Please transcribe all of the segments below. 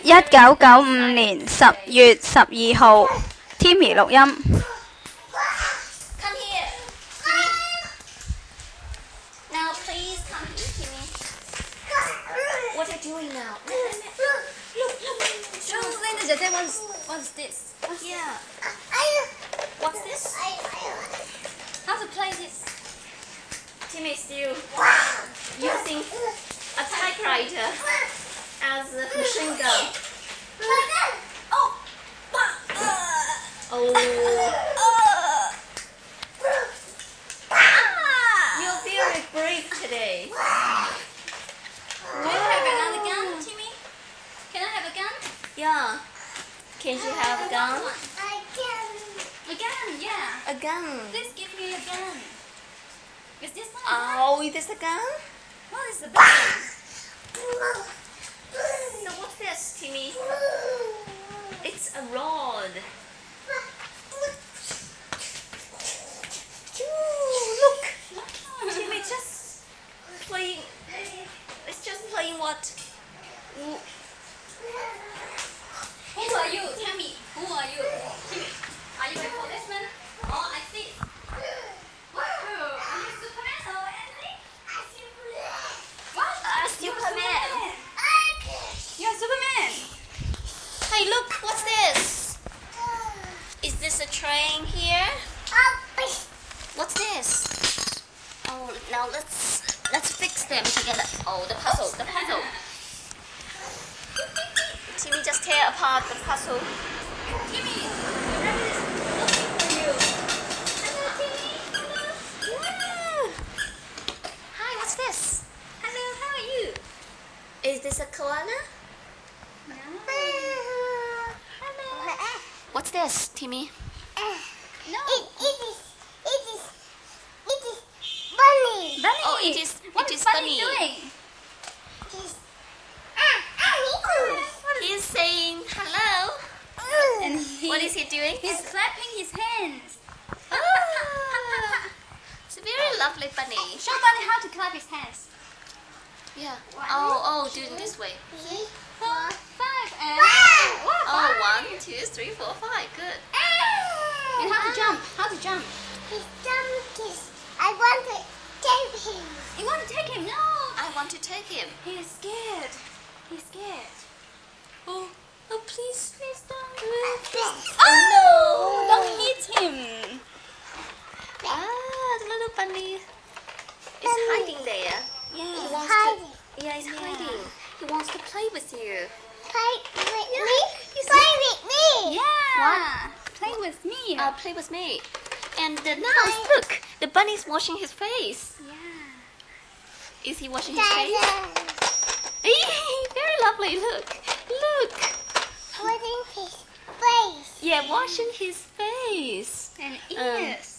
1995年10月12號 Timmy 錄音。 Come here, Timmy. Now please come here, Timmy. What are you doing now? Look. Show Linda姐姐 what's this? Yeah. What's this? How to play this? Timmy is still using a typewriter as a machine gun. Oh. You're very brave today. Do you have another gun, Timmy? Can I have a gun? Yeah. Can you have a gun? A gun, yeah. A gun. Please give me a gun. Is this one? Oh, is this a gun? What is the gun? So what's this, Timmy? It's a rod. Look. Timmy just playing. It's just playing what? Who are you? Tell me. Who are you? Timmy. Are you a policeman? Oh, I see. Whoa. Are you Superman or anything? What? Superman. You're Superman. Hey, look. What's this? Is this a train here? What's this? Oh, now let's fix them together. Oh, the puzzle. Timmy just tear apart the puzzle. Timmy, the rabbit is looking for you. Hello, Timmy. Hello. Yeah. Hi, what's this? Hello, how are you? Is this a koala? No. Hello. What's this, Timmy? No. It is bunny. Bunny. Oh, it is bunny. Doing? He's saying hello. And what is he doing? He's clapping his hands. Oh, it's a very lovely bunny. Show bunny how to clap his hands. Yeah. Oh, do it this way. 3, 4, 5, and 1, 2, 3, 4, 5. Good. And how to jump? How to jump? I want to take him. You want to take him? No. I want to take him. He's scared. Oh, please don't do it. No, don't hit him. The little bunny is hiding there. Yeah, he's hiding. He's hiding. He wants to play with you. Play with me? Play with me. Yeah. What? Play with me. Play with me. And now look, the bunny's washing his face. Yeah. Is he washing his face? Very lovely. Look. Washing his face. Yeah, washing his face. And ears.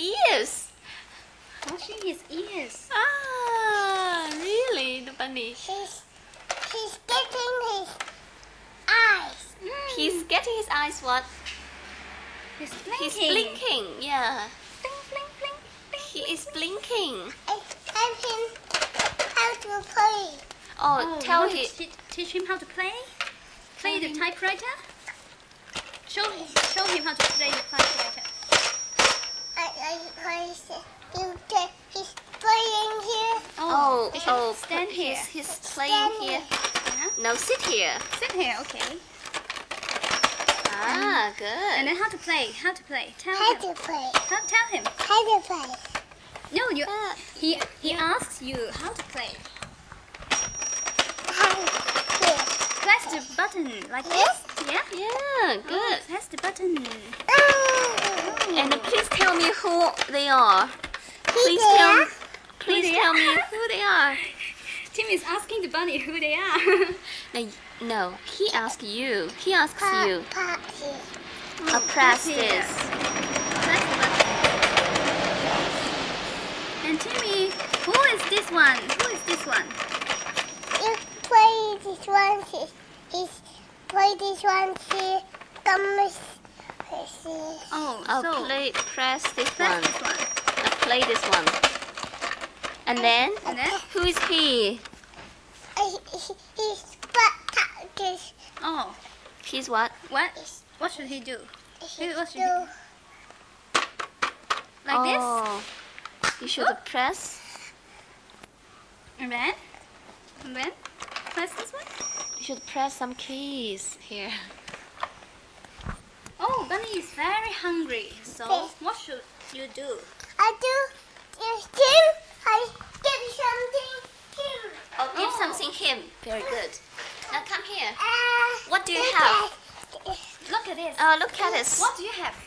Washing his ears. Really? The bunny. He's getting his eyes. He's getting his eyes what? He's blinking. Yeah. Blink, blink. He is blinking. Tell him how to play. Tell him. Teach him how to play? Play the typewriter? Show him how to play the typewriter. He's playing here. Stand here. He's playing here. No, sit here. Sit here, okay. Good. And then how to play? Tell him. Tell him. How to play? No, he asks you how to play. Press the button like this. Yeah? Yeah, good. Press the button. And please tell me who they are. Please tell me who they are. Tim is asking the bunny who they are. No, he asks you. He asks you. Press this. Press the button. And Timmy, who is this one? You play this one. Play this one. Press this one. Play this one. And then? Who is he? He's Oh. He's what? What? What should he do? What should he do? Like Oh, you should press. And then? And then? Press this one? You should press some keys here. Oh, Bunny is very hungry. So, what should you do? I give something him. Oh, give something him. Very good. Now come here. What do you have? Look at this. Oh, look at this. What do you have?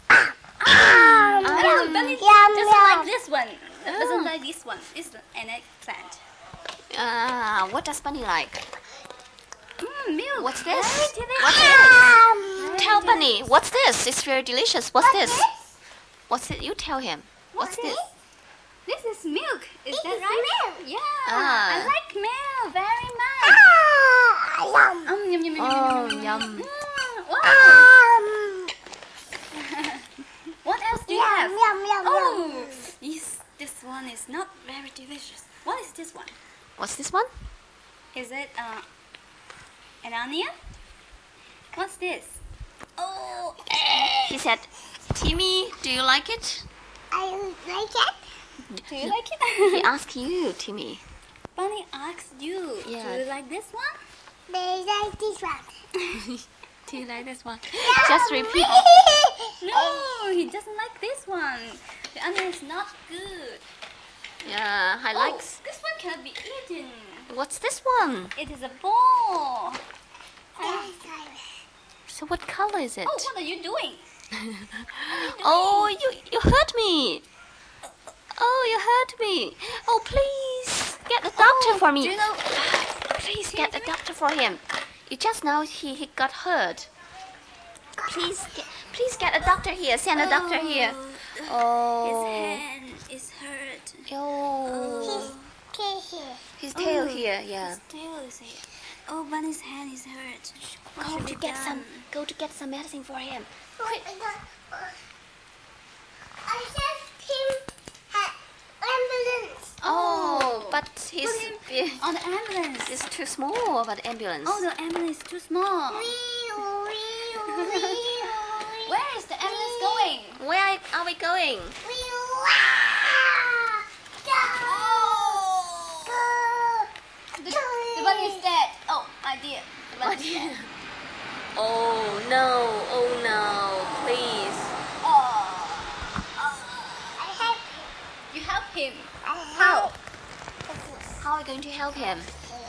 Yum, Bunny yum, doesn't yum. like this one. Doesn't like this one. It's an eggplant. What does Bunny like? Milk. What's this? Very delicious. What's this? Tell Bunny. What's this? It's very delicious. What's this? What's it? You tell him. What's this? This is milk. Is This that is right? milk. Yeah. Ah. I like milk very much. Yum. Yum, yum, yum, Oh, yum, yum. Wow. What else do you have? Yum, yum, Oh, this one is not very delicious. What is this one? What's this one? Is it an onion? What's this? Oh, He said, Timmy, do you like it? I like it. do you like He it? asked you, Timmy. Bunny asked you. Yeah. Do you like this one? They like this one. Do you like this one? Just repeat. No, he doesn't like this one. The onion is not good. Yeah, I like. This one cannot be eaten. What's this one? It is a ball. So what color is it? Oh, what are you doing? Oh, you hurt me. Oh, you hurt me. Oh, please get a doctor for me. Do you know? Please get a doctor for him. You just know he got hurt. Please get a doctor here. Send a doctor here. His Oh. hand is hurt. Oh. His tail here. Yeah. His tail is here. Oh, Bunny's hand is hurt. What Go should to be get done? some medicine for him. I just him at ambulance. Oh, but his Put him on the ambulance. is too small for the ambulance. Oh, the ambulance is too small. Where is the ambulance going? Where are we going? The bunny is dead. Oh, my dear. The bunny is dead. Oh no! Oh no! Please. You help him. How? How are we going to help him?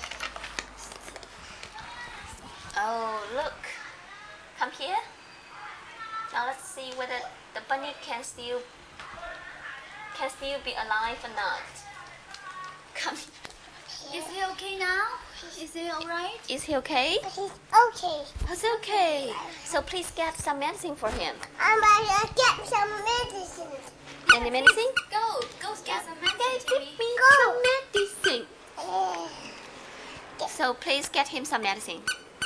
Oh, look. Come here. Now let's see whether the bunny can still be alive or not. Come. Is he okay now? Is he alright? Is he okay? Okay. It's okay. So please get some medicine for him. I'm gonna get some medicine. Any medicine? Go get some medicine, Timmy. Give me some medicine. So please get him some medicine.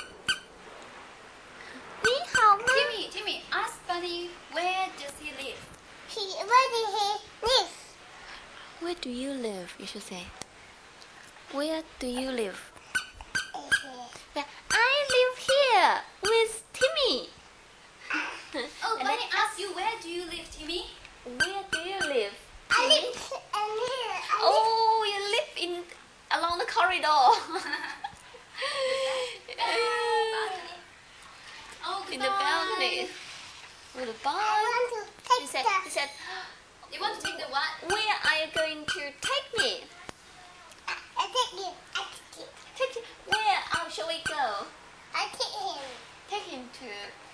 Timmy, ask Bunny where does he live? Where did he live? Where do you live? You should say. Where do you live? Yeah, I live here with Timmy. Oh, And Bunny then- asked you where do you live, Timmy? Where do you live? I Timmy? live here. Oh, you live along the corridor. Oh, In the balcony. With a bar. I want to He take said, You want to take the what? where are you going to take me? I take him. I take him. Take you. Where shall we go? I take him. Take him to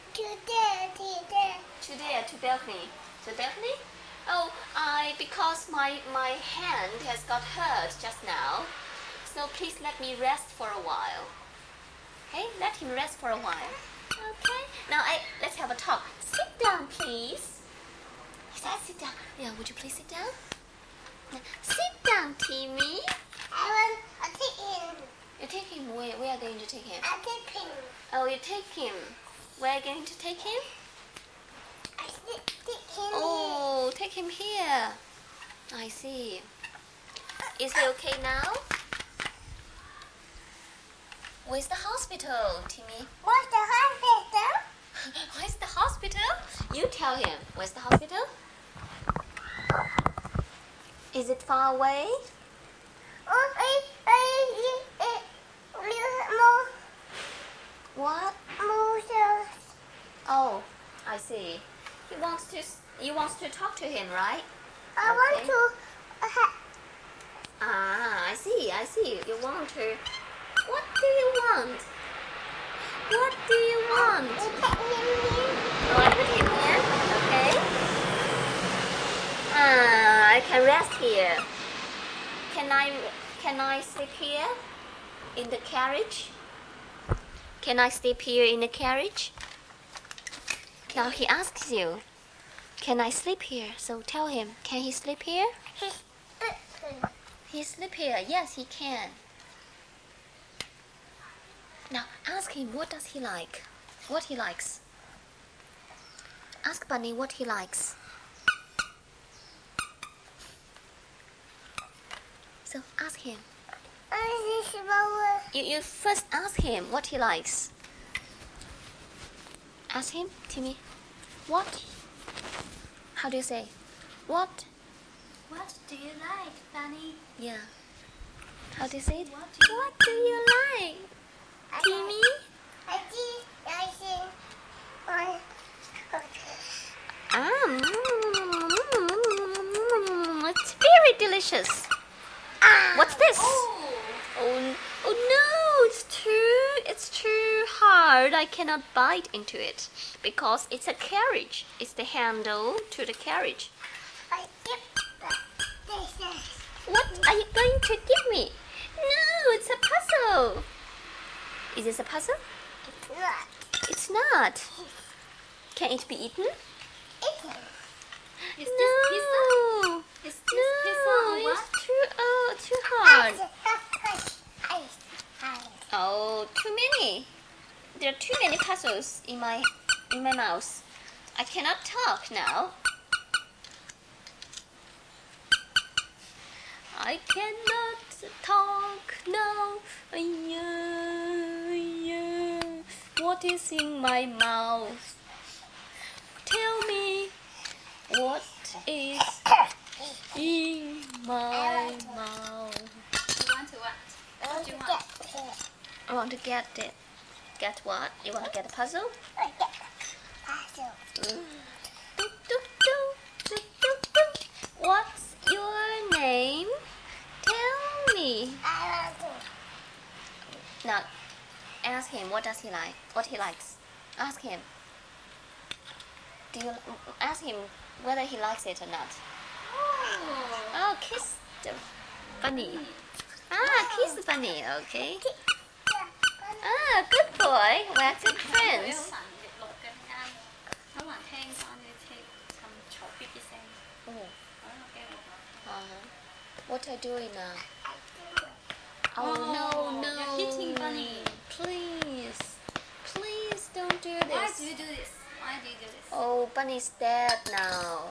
there. to balcony. To balcony? Oh, because my hand has got hurt just now. So please let me rest for a while. Okay, let him rest for a while. Okay. Now let's have a talk. Sit down, please. He said, sit down. Yeah, would you please sit down? Yeah. Sit down, Timmy. I take him. You take him where? Where are you going to take him? I take him. Oh, you take him. Where are you going to take him? I take him. Oh, take him here. I see. Is he okay now? Where's the hospital, Timmy? What's the hospital? Where's the hospital? You tell him. Where's the hospital? Is it far away? What? Oh, I see. You wants to talk to him, right? I want Okay. to. Ah, I see. You want to. What do you want? What do you want? Oh, I put him here. Okay. Ah, I can rest here. Can I sleep here? In the carriage? Can I sleep here in the carriage? Now he asks you, can I sleep here? So tell him, can he sleep here? He sleep here. Yes, he can. Now ask him what does he like? What he likes. Ask Bunny what he likes. So ask him. You first ask him what he likes. Ask him, Timmy. What? How do you say? What? What do you like, Bunny? Yeah. How do you say it? What What do you like, Timmy? It's very delicious. What's this? Oh no, it's too hard. I cannot bite into it because it's a carriage. It's the handle to the carriage. What are you going to give me? No, it's a puzzle. Is this a puzzle? It's not. Can it be eaten? Is this pizza? No. Is this pizza or No, what? it's too hard. Oh, too many. There are too many puzzles in my mouth. I cannot talk now. I cannot talk now. What is in my mouth? Tell me what is in my mouth. You want to what? What do you want? I want to get it. Get what? You want to get a puzzle? What's your name? Tell me. Now, ask him what does he like? What he likes? Ask him. Do you ask him whether he likes it or not? Oh, kiss the bunny. Ah, kiss the bunny. Okay. Ah, good boy. We're good friends. What are you doing now? Oh, no, no. You're hitting Bunny. Please. Please don't do this. Why do you do this? Why do you do this? Oh, Bunny's dead now.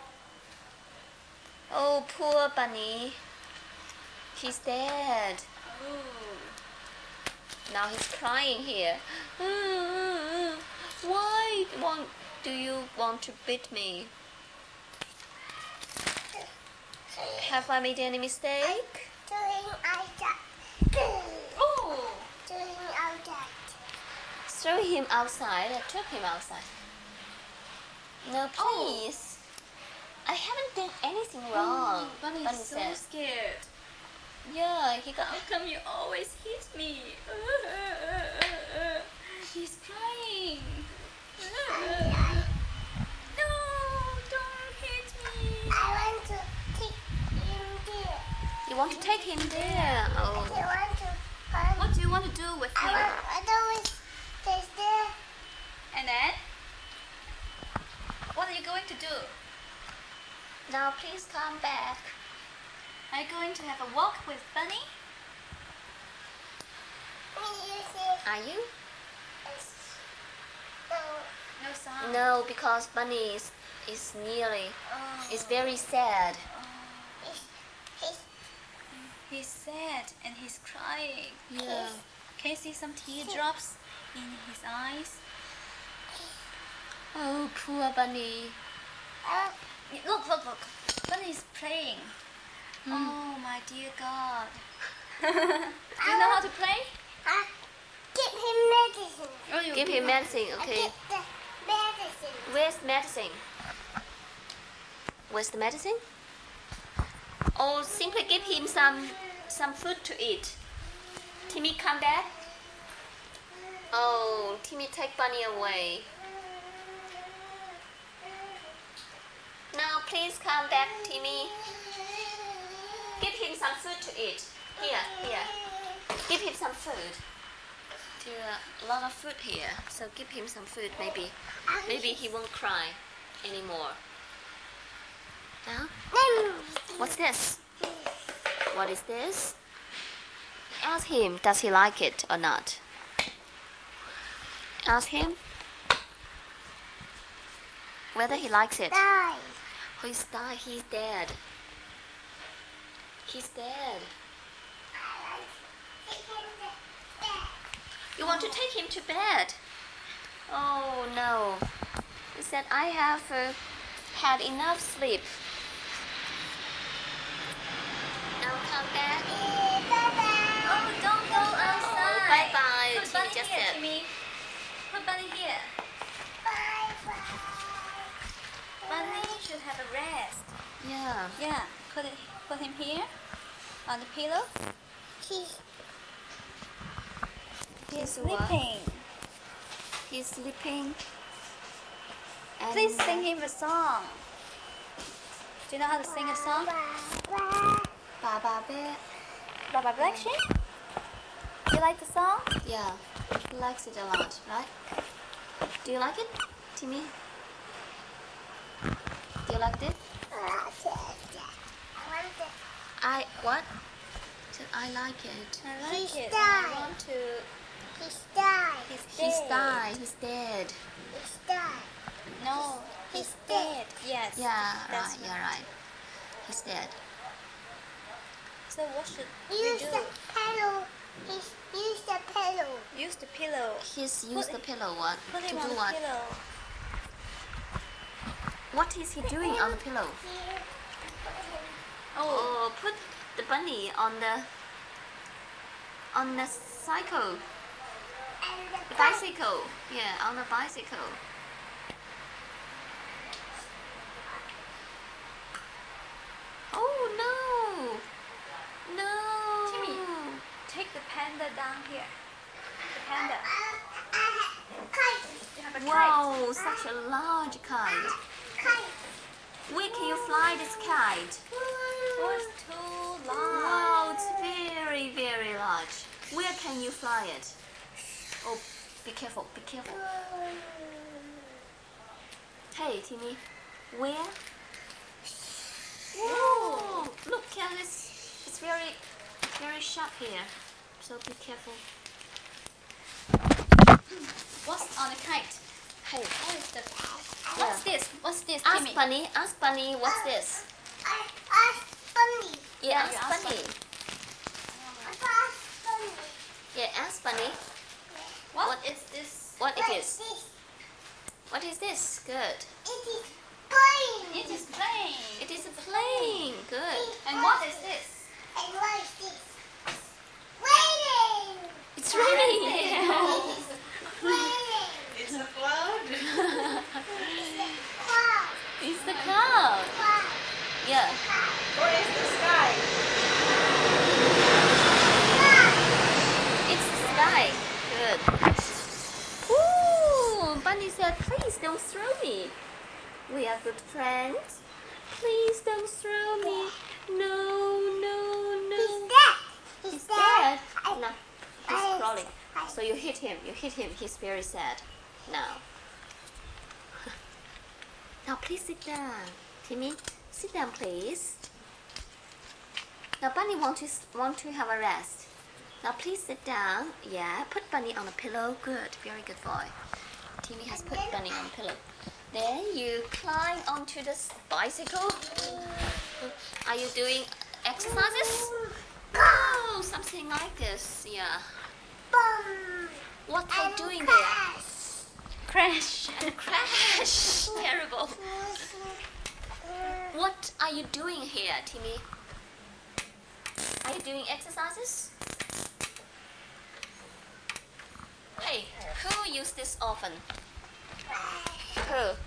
Oh, poor Bunny. He's dead. Oh. Now he's crying here. Why do you want to beat me? Have I made any mistake? Oh. Throw him outside. I took him outside. No, please. I haven't done anything wrong. Bunny is so said. scared. Yeah, he got. How come you always hit me? He's crying. No, don't hit me. You want to take him there? Oh. What do you want to do with him? And then? What are you going to do? Now please come back. Are you going to have a walk with Bunny? Are you? No sound. No, because Bunny is nearly. Oh. Is very sad. He's sad and he's crying. Yeah. Can you see some teardrops in his eyes? Oh, poor bunny. Look, look, look. Bunny is playing. Oh my dear God. Do you know how to play? Give him medicine. Oh, you Give him medicine, okay? Get the medicine. Where's medicine? Where's the medicine? Oh, simply give him some food to eat. Timmy, come back. Oh, Timmy, take bunny away. Now, please come back, Timmy. Give him some food to eat. Here. Give him some food. There are a lot of food here, so give him some food. Maybe he won't cry anymore. Now, what's this? What is this? Ask him, does he like it or not? Ask him whether he likes it. Die. Oh, he's died. He's dead. He's dead. You want to take him to bed? Oh no. He said, I have had enough sleep. Now come back. Oh, don't go outside. Oh, bye-bye. Put Timmy bunny just here, said. Timmy. Put bunny here. Bunny should have a rest. Yeah. Yeah. Put him here on the pillow. He's sleeping. He's sleeping. And Please sing him a song. Do you know how to sing a song? Baba Bear. Baba Black Sheep? You like the song? Yeah, he likes it a lot, right? Do you like it, Timmy? Do you like it? What? Said, I like it. I like He's it. died. I want to. He's died. He's died. He's dead. He's died. No, he's dead. Yes. Yeah, That's right. Yeah, right. He's dead. So what should we Use do? the pillow. Use the pillow. Use the pillow. He's used the pillow. What? Put To him do on the what? pillow. What is he doing on the pillow? Oh, put the bunny on the cycle. The bicycle. Yeah, on the bicycle. Oh no! No! Timmy. Take the panda down here. The panda. You have a kite. Wow, such a large kite. Where can you fly this kite? Oh, it's too long. Wow, it's very, very large. Where can you fly it? Oh, be careful, be careful. Hey, Timmy, where? Whoa! Look at this. It's very sharp here. So be careful. What's on the kite? Hey, What is the? What's this? What's this, Timmy? Ask Bunny, what's this? Bunny. Yeah, you ask ask Bunny. Bunny. Yeah, ask Bunny. What is this? What it What is? this? What is this? Good. It is plane. It is plane. It is a plane. Good. And what is this? And what is this? Raining. It's raining. Yeah. Raining. It's a cloud. Cloud. It's the cloud. Cloud. Yeah. What is the sky? It's the sky. Good. Ooh, Bunny said, please don't throw me. We are good friends. Please don't throw me. No, no, He's no. dead. He's dead. I- No, he's crawling. So you hit him. You hit him. He's very sad. Now. Now please sit down. Timmy, sit down, please. Now Bunny want to have a rest. Now please sit down. Yeah, put Bunny on a pillow. Good, very good boy. Timmy has put Bunny on a pillow. Then you climb onto the bicycle. Are you doing exercises? Oh, something like this. Yeah. Boom. What are you And doing there? crash. Crash. And crash. Terrible. What are you doing here, Timmy? Are you doing exercises? Hey, who use this often? Who?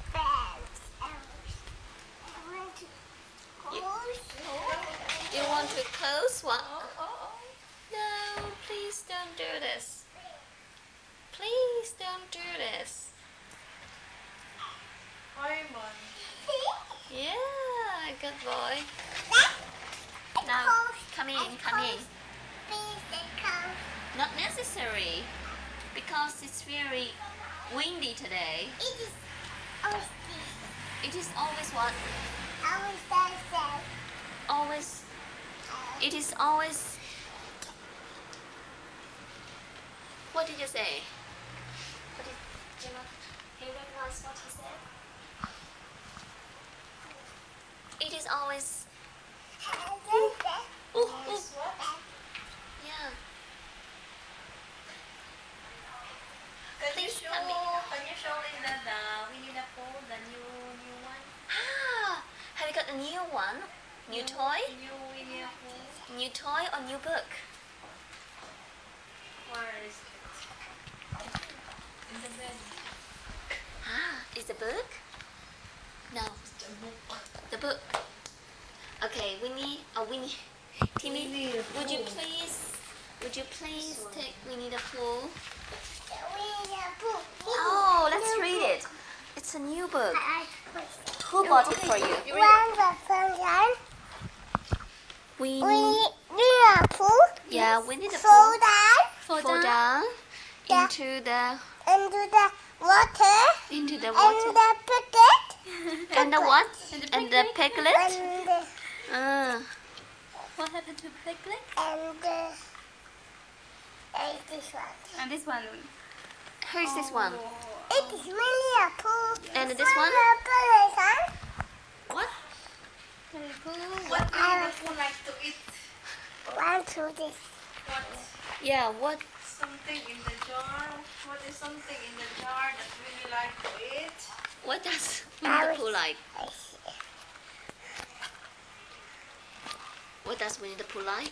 You want to close what? No, please don't do this. Please don't do this. Raymond. Yeah, good boy. Now, come in, come in. Not necessary, because it's very windy today. It is always what? Always. It is always. What did you say? What did you know? He recognized what he said. It is always. Oh, oh. Yeah. Please tell me. Can you show Linda the Winnie the Pooh, the new one? Ah, have you got a new one? New toy? New Winnie the Pooh. New toy or new book? Where is it? In the bed. Ah, is the book? No, The book. the book. Okay, Winnie. Timmy, Winnie the would you Pooh. please take Winnie the Pooh? Oh, let's read it. It's a new book. Who bought it for you? Winnie. Yeah, Winnie the Pooh. Fall Fall down. down Yeah. into the Water into the and water. the bucket And the what? And the And the piglet. and the What happened to Piglet? this one. And this one. Who is this one? It is really a pool. And this one? What? Winnie the Pooh. What Winnie the Pooh like to eat? One, two, this. What? Yeah, what? Something in the jar. What is something in the jar that Winnie like to eat? What does Winnie the Pooh like? What does Winnie the Pooh like?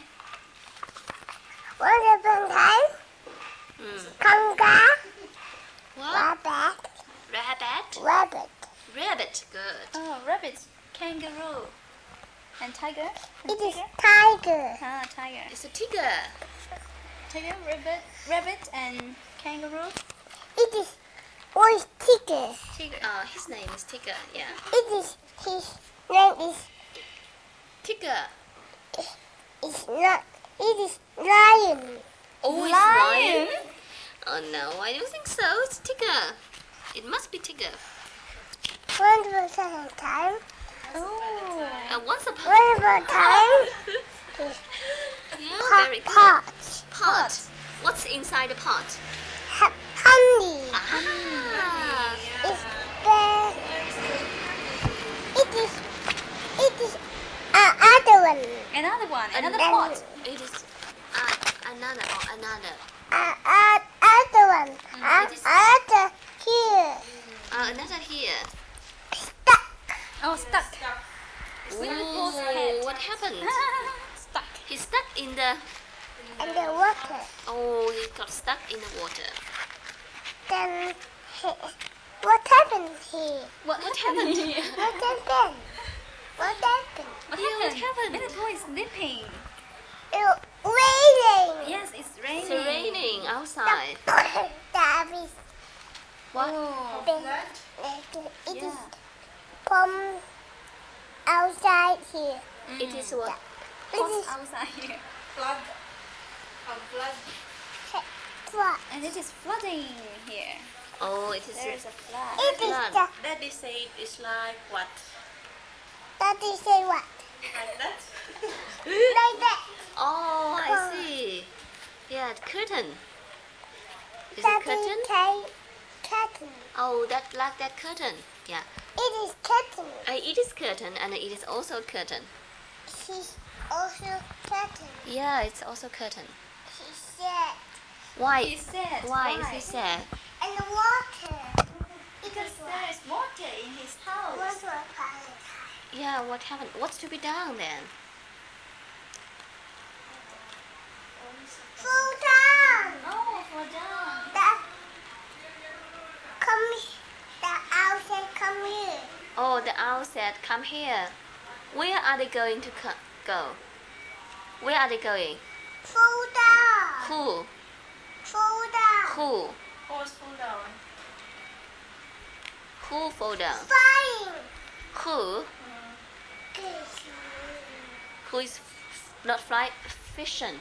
Once upon a time, conga, What? rabbit, Rabbit. rabbit. Rabbit. Good. Oh, rabbit, kangaroo, and tiger. And It is tiger. Ah, tiger. It's a tiger. Tiger, rabbit, and kangaroo. It is always tiger. Tiger. His name is Tiger. Yeah. It is his name is Tiger. not. It is lion. Oh, it's Lion. lion. Oh no, I don't think so. It's Tiger. It must be Tiger. Once upon a time, Oh. Once upon. once upon a time, Yeah, very good. pot, Pot. What's inside the pot? honey. Ah. It's the. It is other one. Another one. Another And- pot. It is another. Other one. it is- Other here. Another here. Stuck. Oh, stuck. Winnie the Pooh's head. Ooh, what happened? Stuck. He's stuck in the. And the water. Oh, he got stuck in the water. Then what happened here? What happened? What happened? What happened? What Yeah, what happened? happened? Winnie the Pooh is sleeping. It raining. Yes, it's raining. It's raining outside. Davis. What? Oh. It is Yeah. from outside here. It is what? It What's is outside here? Flood. A flood. what? And it is flooding here. Oh, it is. There's a flood. It is Flood. the. Daddy said it's like what? Daddy say what? Like that? Like that. Oh, I see. Yeah, curtain. Is it Daddy curtain? say curtain. Oh, that curtain. Yeah. It is curtain. It is curtain and it is also curtain. She's also curtain. Yeah, it's also curtain. She said Why? He's sad. Why is he sad? And the water. Because there is water in his house. Water. Yeah, what happened? What's to be done then? Fall down. Oh, fall down. The owl said come here. Oh, the owl said, come here. Where are they going to go? Where are they going? Fall down. Who? Fall down. Who? Horse pull down. Who fall down? Flying. Who? Who is not fly fishing?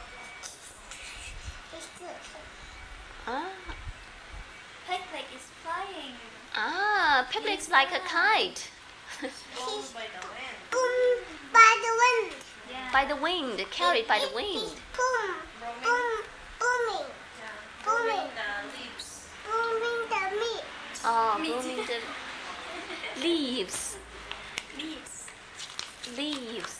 Ah, Pegleg is flying. Pegleg's like a kite. Blown by the wind. Boom by the wind. Yeah. By the wind, carried by the wind. Boom. Boom. Booming. Yeah. Booming. The leaves. Booming the meat. Oh, Me blooming too. the leaves. Leaves. Leaves.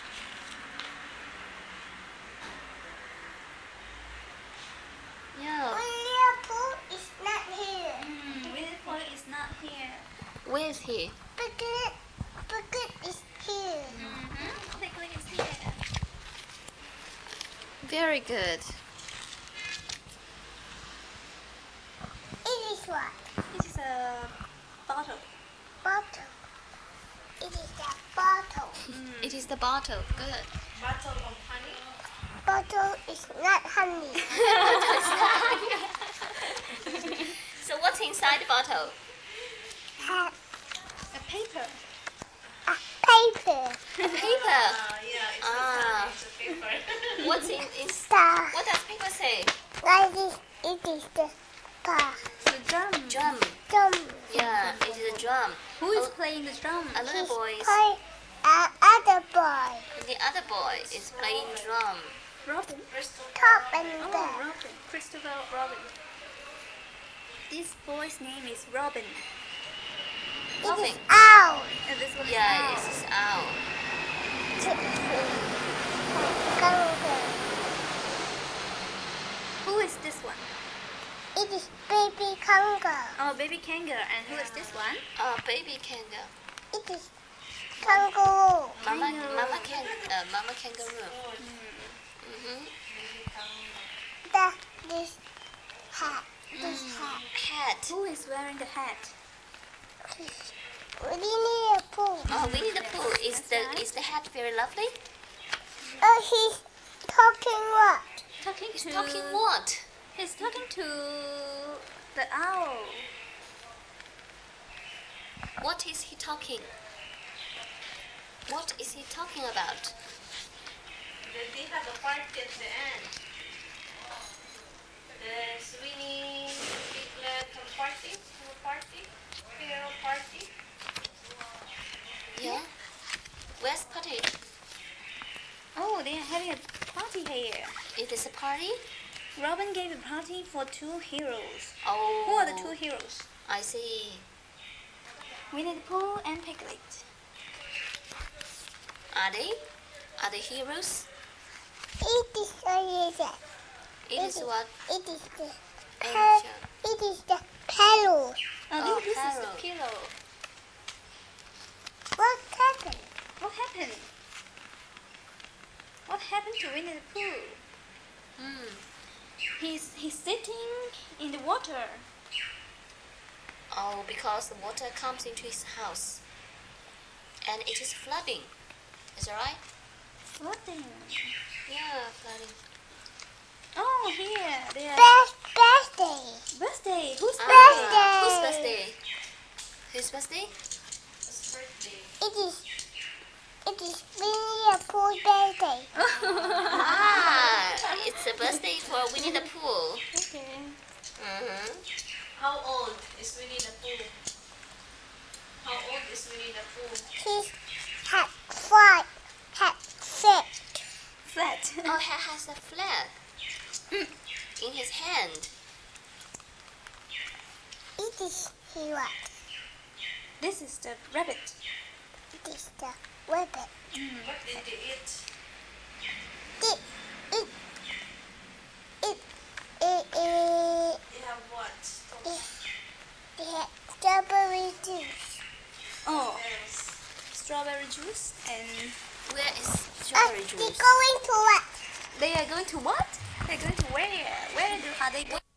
Yeah. Only a pool is not here. Winnie the Pooh is not here. Where is he? Piglet is here. Pegleg is here. Very good. It is what? This is a bottle. Bottle. It is a bottle. It is the bottle. Good. Bottle of honey. Bottle is not honey. So what's inside the bottle? Hat. A paper. A paper. Paper. Yeah, it's Ah. it's a paper. What's in Star. what does paper say? Like this, it is the bar. The drum. Drum. Drum. Yeah, it is a drum. Who is playing the drum? A little boy is, Play other boy. the other boy is playing drum. Robin. Top and Oh, down. Robin. Christopher Robin. This boy's name is Robin. It is Robin. owl. And this one is Yeah, Owl. this is owl. Kangaroo. Who is this one? It is baby kangaroo. Oh, baby kangaroo. And who is this one? Baby kangaroo. It is kangaroo. Mama kangaroo. Mm-hmm. This hat. This hat. Cat. Who is wearing the hat? Winnie the Pooh. Oh, Winnie the Pooh. Is the hat very lovely? Oh, he's talking what? Talking He's to. talking what? He's talking to the owl. What is he talking? What is he talking about? Then they have a party at the end. The Sweeney Piglet party. Hero party. Yeah. Where's Putty? Oh, they are having a party here. Is this a party? Robin gave a party for 2 heroes. Oh. Who are the 2 heroes? I see. Winnie the Pooh and Piglet. Are they? Are they heroes? It is It is what? It is the Angel. it is the pillow. Oh, this is Harold. the pillow. What happened? What happened? What happened to Winnie the Pooh? Hmm. He's sitting in the water. Oh, because the water comes into his house. And it is flooding. Is that right? Floating. Yeah, flooding. Oh, here they are. Birthday. Birthday. Whose Birthday. Whose birthday? Whose birthday? It's birthday. It is Winnie the Pooh birthday. It's a birthday for Winnie the Pooh. Okay. Mm-hmm. How old is Winnie the Pooh? How old is Winnie the Pooh? His hat flat. Flat. Oh, he has a flag in his hand. It is he what? This is the rabbit. It is the rabbit. What did they eat? It strawberry juice. And Where is strawberry They're juice? going to what? they are going to what? They're going to where? Are they going?